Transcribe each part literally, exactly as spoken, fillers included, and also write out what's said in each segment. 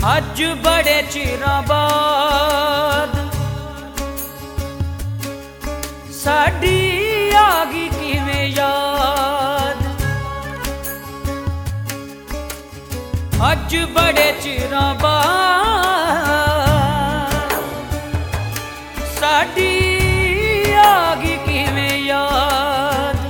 अज बड़े चिरां बाद साडी आ गई किवें याद। अज बड़े चिरां बाद साडी आ गई किवें याद।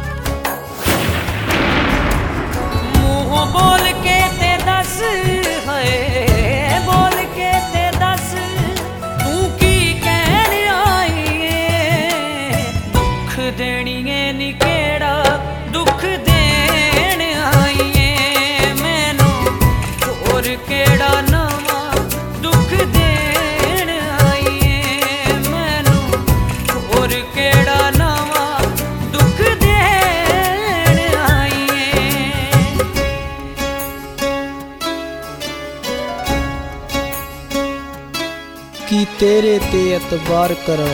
मुँह बोल के ते दस है बोल के ते दस तू की कहन आई है। दुख देनी है नी केड़ा दुख देन आई है मैनू होर केड़ा नवा दुख देन आई है मैनू होर केड़ा नवा दुख देन आई है। कि तेरे ते एतबार करां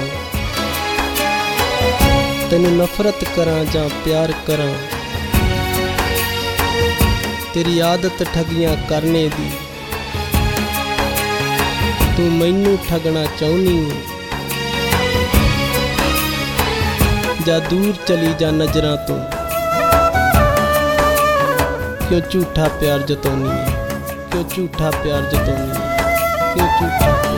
तेनू नफरत करां जां प्यार करां। तेरी आदत ठगियां करने दी तू मैनू ठगना चाहुनी जा दूर चली जा नजरां तो क्यों झूठा प्यार जतौनी है क्यों झूठा प्यार जतौनी है क्यों झूठा प्यार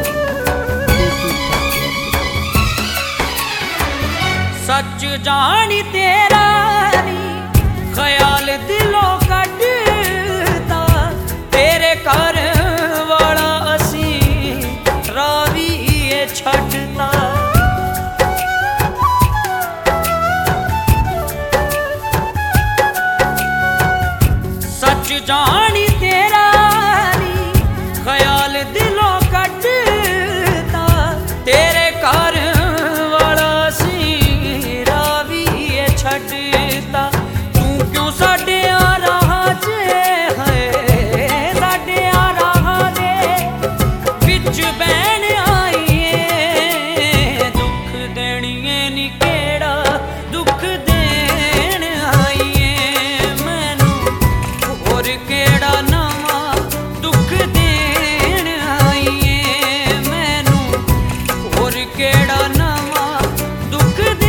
सच जानी तेरा नी ख्याल दिलों कटता तेरे घर वाला असी रावी छड़ता। सच जानी तेरा नी ख्याल दिलों कटता तेरे घर छड़ता। तू क्यों साडे आ रहा जे है साडे आ रहा दे बिच बैन आई है। दुख देनी है नी केड़ा दुख देन आई है मैनू होर केड़ा नवा दुख देन आई है मैनू होर केड़ा नवा दुख दे।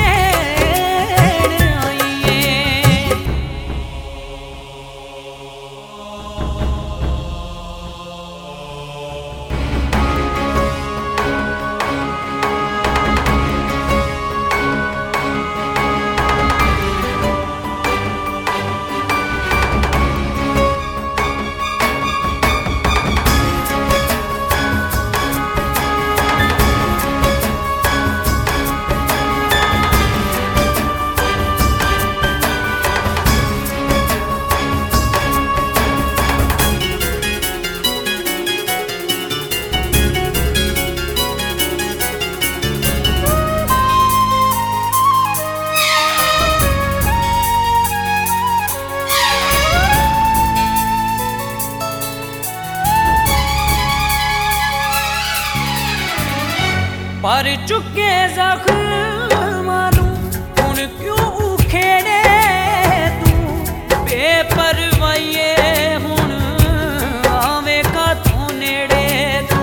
पर चुके जख्मां नू हुण क्यों उखेड़े तू बेपरवाहिए हुण आवे कातों नेड़े तू।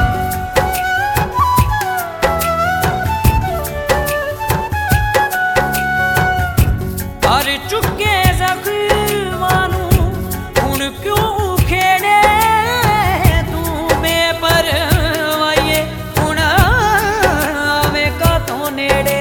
पर चुके जख्मां नू हुण क्यों उखेड़े तू बेपरवाहिए नेड़े।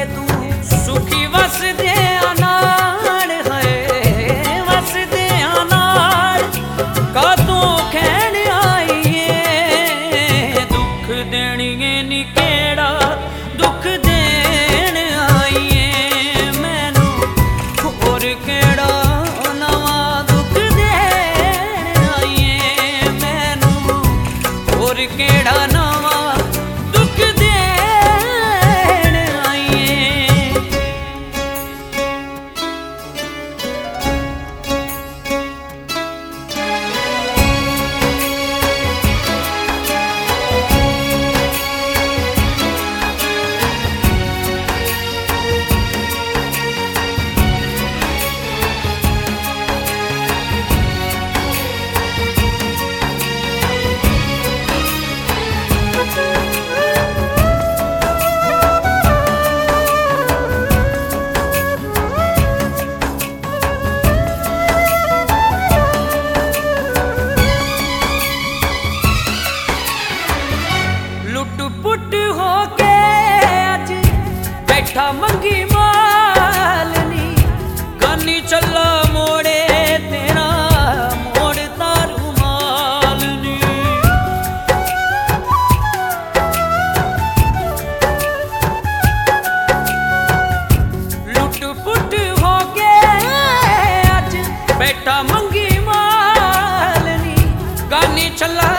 ਚੱਲਾ